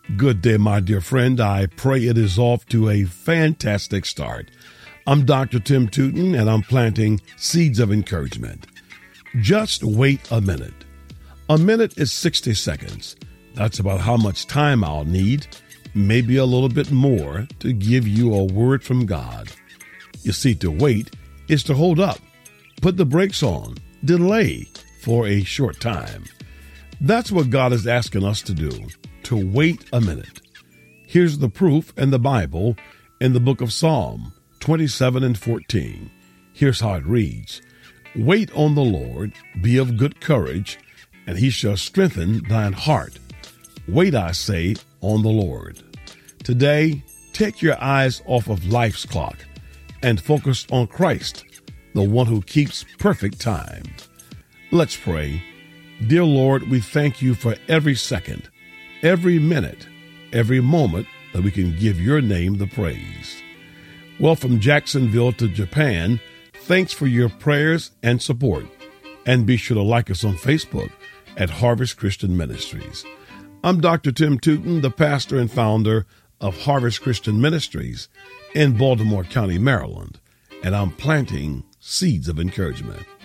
Good day, my dear friend. I pray it is off to a fantastic start. I'm Dr. Tim Tootin, and I'm planting seeds of encouragement. Just wait a minute. A minute is 60 seconds. That's about how much time I'll need, maybe a little bit more, to give you a word from God. You see, to wait is to hold up, put the brakes on, delay for a short time. That's what God is asking us to do, to wait a minute. Here's the proof in the Bible in the book of Psalm 27:14. Here's how it reads. Wait on the Lord, be of good courage, and he shall strengthen thine heart. Wait, I say, on the Lord. Today, take your eyes off of life's clock and focus on Christ, the one who keeps perfect time. Let's pray. Dear Lord, we thank you for every second, every minute, every moment that we can give your name the praise. Well, from Jacksonville to Japan, thanks for your prayers and support. And be sure to like us on Facebook at Harvest Christian Ministries. I'm Dr. Tim Tootin, the pastor and founder of Harvest Christian Ministries in Baltimore County, Maryland, and I'm planting seeds of encouragement.